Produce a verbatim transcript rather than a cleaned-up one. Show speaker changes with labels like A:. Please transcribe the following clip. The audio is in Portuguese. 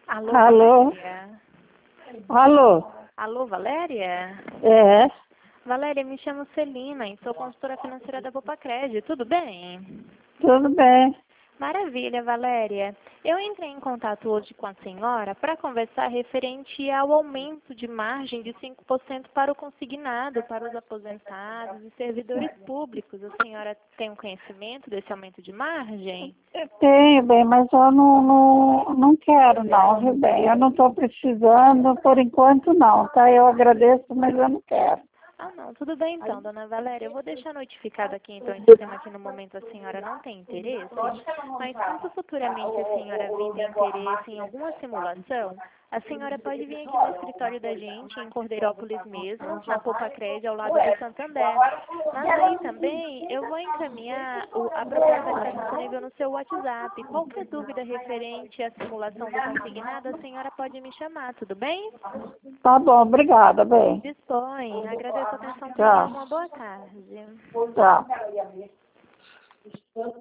A: Alô,
B: Alô?
A: Valéria?
B: Alô?
A: Alô, Valéria?
B: É,
A: Valéria, me chamo Celina e sou consultora financeira da Bopacred. Tudo bem?
B: tudo bem.
A: Maravilha, Valéria. Eu entrei em contato hoje com a senhora para conversar referente ao aumento de margem de cinco por cento para o consignado, para os aposentados e servidores públicos. A senhora tem um conhecimento desse aumento de margem?
B: Eu tenho, bem, mas eu não, não, não quero não, viu, bem? Eu não estou precisando, por enquanto não, tá? Eu agradeço, mas eu não quero.
A: Ah, não. Tudo bem então, dona Valéria. Eu vou deixar notificado aqui então em sistema que no momento a senhora não tem interesse, mas caso futuramente a senhora vir ter interesse em alguma simulação, a senhora pode vir aqui no escritório da gente, em Cordeirópolis mesmo, na Bopacred, ao lado do Santander. Mas aí também eu vou encaminhar o, a proposta que está disponível no seu WhatsApp. Qualquer dúvida referente à simulação do consignado, a senhora pode me chamar, tudo bem?
B: Tá bom, obrigada, bem.
A: Dispõe. Agradeço a atenção. Tenha
B: Tchau.
A: uma boa tarde.
B: Tchau.